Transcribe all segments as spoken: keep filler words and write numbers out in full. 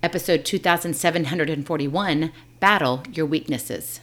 Episode two thousand seven hundred forty-one, Battle Your Weaknesses.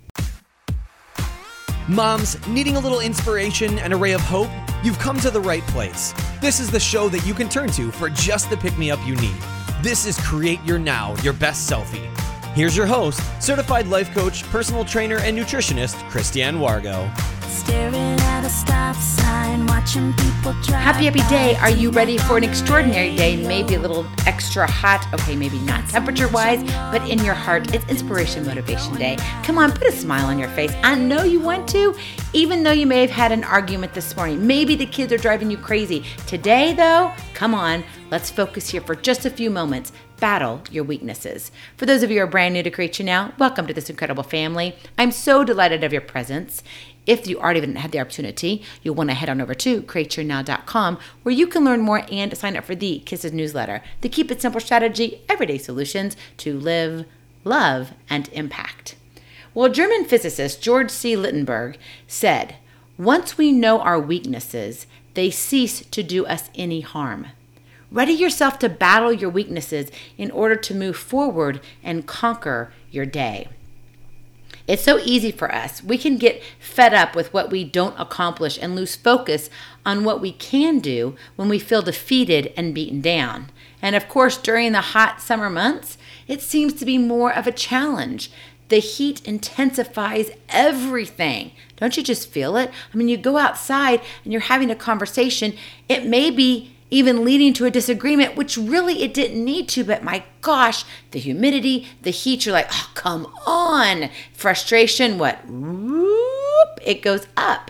Moms, needing a little inspiration and a ray of hope? You've come to the right place. This is the show that you can turn to for just the pick-me-up you need. This is Create Your Now, Your Best Selfie. Here's your host, certified life coach, personal trainer, and nutritionist, Christiane Wargo. Staring at a stop sign, watching people drive. Happy, happy day. Are you ready for an extraordinary day? Maybe a little extra hot. Okay, maybe not temperature-wise, but in your heart, it's Inspiration Motivation Day. Come on, put a smile on your face. I know you want to, even though you may have had an argument this morning. Maybe the kids are driving you crazy. Today, though, come on, let's focus here for just a few moments. Battle your weaknesses. For those of you who are brand new to Create Your Now, welcome to this incredible family. I'm so delighted of your presence. If you already haven't had the opportunity, you'll want to head on over to create your now dot com where you can learn more and sign up for the Kisses newsletter, the Keep It Simple strategy, everyday solutions to live, love, and impact. Well, German physicist George C. Littenberg said, "Once we know our weaknesses, they cease to do us any harm." Ready yourself to battle your weaknesses in order to move forward and conquer your day. It's so easy for us. We can get fed up with what we don't accomplish and lose focus on what we can do when we feel defeated and beaten down. And of course, during the hot summer months, it seems to be more of a challenge. The heat intensifies everything. Don't you just feel it? I mean, you go outside and you're having a conversation. It may be even leading to a disagreement, which really it didn't need to, but my gosh, the humidity, the heat, you're like, oh, come on. Frustration, what? Whoop, it goes up.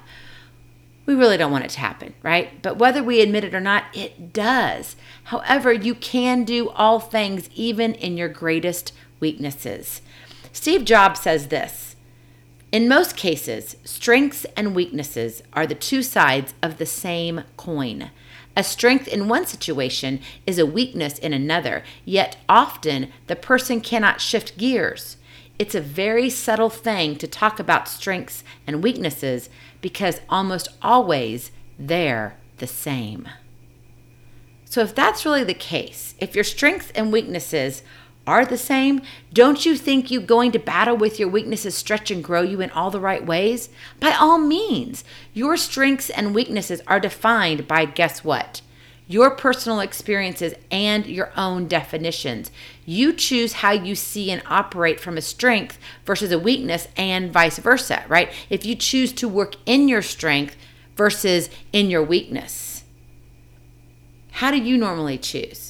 We really don't want it to happen, right? But whether we admit it or not, it does. However, you can do all things, even in your greatest weaknesses. Steve Jobs says this: in most cases, strengths and weaknesses are the two sides of the same coin. A strength in one situation is a weakness in another, yet often the person cannot shift gears. It's a very subtle thing to talk about strengths and weaknesses because almost always they're the same. So if that's really the case, if your strengths and weaknesses are the same, don't you think you going to battle with your weaknesses stretch and grow you in all the right ways? By all means, your strengths and weaknesses are defined by, guess what? Your personal experiences and your own definitions. You choose how you see and operate from a strength versus a weakness and vice versa, right? If you choose to work in your strength versus in your weakness, how do you normally choose?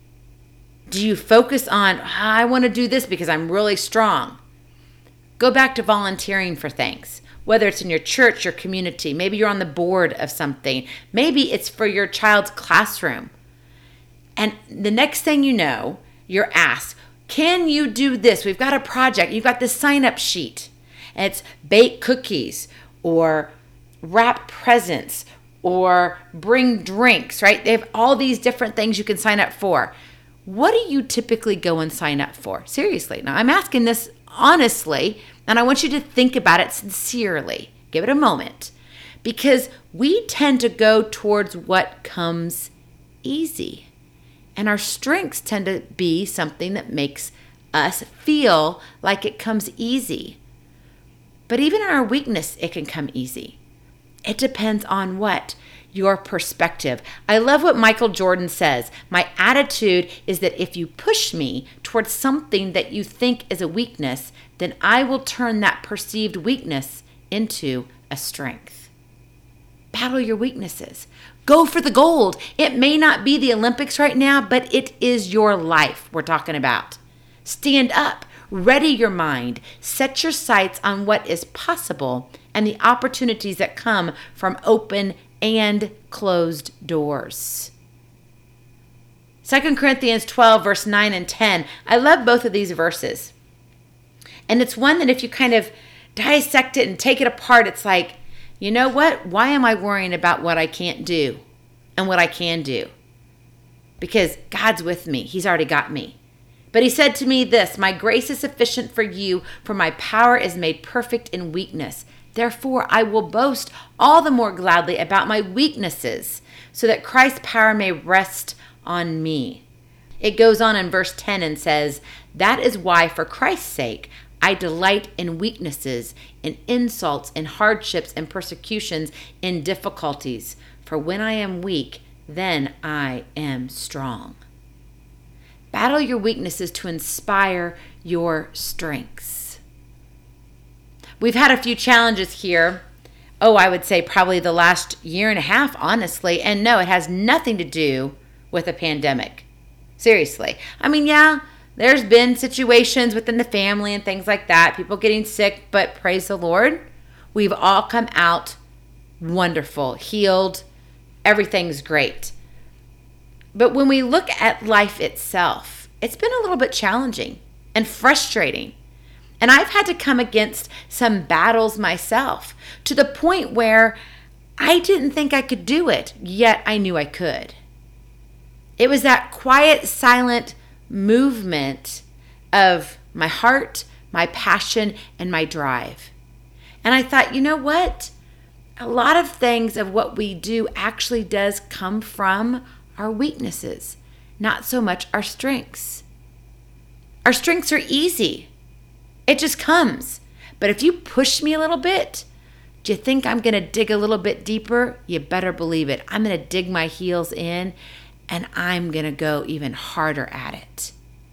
Do you focus on, oh, I want to do this because I'm really strong? Go back to volunteering for things, whether it's in your church, your community. Maybe you're on the board of something. Maybe it's for your child's classroom. And the next thing you know, you're asked, can you do this? We've got a project. You've got this sign-up sheet. And it's bake cookies or wrap presents or bring drinks, right? They have all these different things you can sign up for. What do you typically go and sign up for? Seriously. Now, I'm asking this honestly, and I want you to think about it sincerely. Give it a moment. Because we tend to go towards what comes easy. And our strengths tend to be something that makes us feel like it comes easy. But even in our weakness, it can come easy. It depends on what? Your perspective. I love what Michael Jordan says. My attitude is that if you push me towards something that you think is a weakness, then I will turn that perceived weakness into a strength. Battle your weaknesses. Go for the gold. It may not be the Olympics right now, but it is your life we're talking about. Stand up. Ready your mind. Set your sights on what is possible and the opportunities that come from open and closed doors. Second Corinthians twelve, verse nine and ten. I love both of these verses. And it's one that if you kind of dissect it and take it apart, it's like, you know what? Why am I worrying about what I can't do and what I can do? Because God's with me. He's already got me. But he said to me this, my grace is sufficient for you, for my power is made perfect in weakness. Therefore, I will boast all the more gladly about my weaknesses, so that Christ's power may rest on me. It goes on in verse ten and says, "That is why, for Christ's sake, I delight in weaknesses, in insults, in hardships, in persecutions, in difficulties. For when I am weak, then I am strong." Battle your weaknesses to inspire your strengths. We've had a few challenges here. Oh, I would say probably the last year and a half, honestly. And no, it has nothing to do with a pandemic. Seriously. I mean, yeah, there's been situations within the family and things like that, people getting sick, but praise the Lord, we've all come out wonderful, healed, everything's great. But when we look at life itself, it's been a little bit challenging and frustrating. And I've had to come against some battles myself to the point where I didn't think I could do it, yet I knew I could. It was that quiet, silent movement of my heart, my passion, and my drive. And I thought, you know what? A lot of things of what we do actually does come from our weaknesses, not so much our strengths. Our strengths are easy. It just comes. But if you push me a little bit, do you think I'm going to dig a little bit deeper? You better believe it. I'm going to dig my heels in and I'm going to go even harder at it.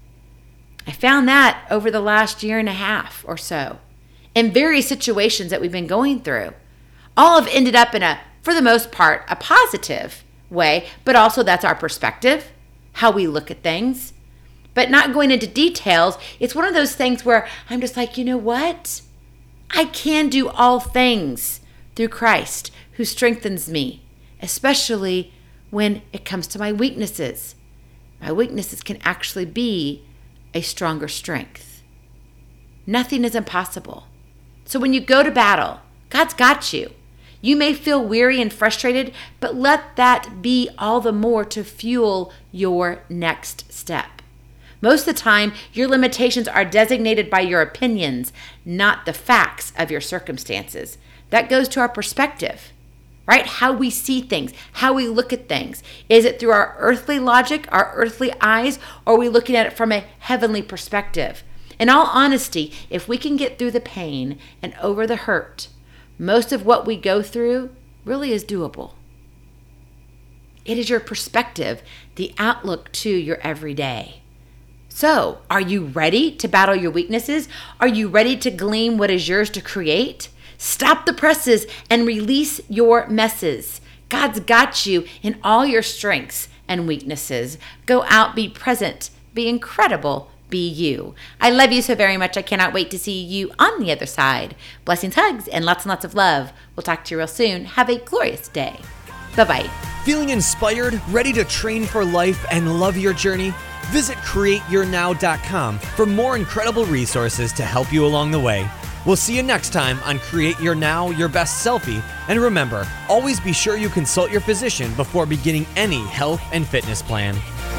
I found that over the last year and a half or so in various situations that we've been going through. All have ended up in a, for the most part, a positive way, but also that's our perspective, how we look at things. But not going into details, it's one of those things where I'm just like, you know what? I can do all things through Christ who strengthens me, especially when it comes to my weaknesses. My weaknesses can actually be a stronger strength. Nothing is impossible. So when you go to battle, God's got you. You may feel weary and frustrated, but let that be all the more to fuel your next step. Most of the time, your limitations are designated by your opinions, not the facts of your circumstances. That goes to our perspective, right? How we see things, how we look at things. Is it through our earthly logic, our earthly eyes, or are we looking at it from a heavenly perspective? In all honesty, if we can get through the pain and over the hurt, most of what we go through really is doable. It is your perspective, the outlook to your everyday. So, are you ready to battle your weaknesses? Are you ready to glean what is yours to create? Stop the presses and release your messes. God's got you in all your strengths and weaknesses. Go out, be present, be incredible, be you. I love you so very much. I cannot wait to see you on the other side. Blessings, hugs, and lots and lots of love. We'll talk to you real soon. Have a glorious day. Bye-bye. Feeling inspired, ready to train for life, and love your journey? Visit create your now dot com for more incredible resources to help you along the way. We'll see you next time on Create Your Now, Your Best Selfie. And remember, always be sure you consult your physician before beginning any health and fitness plan.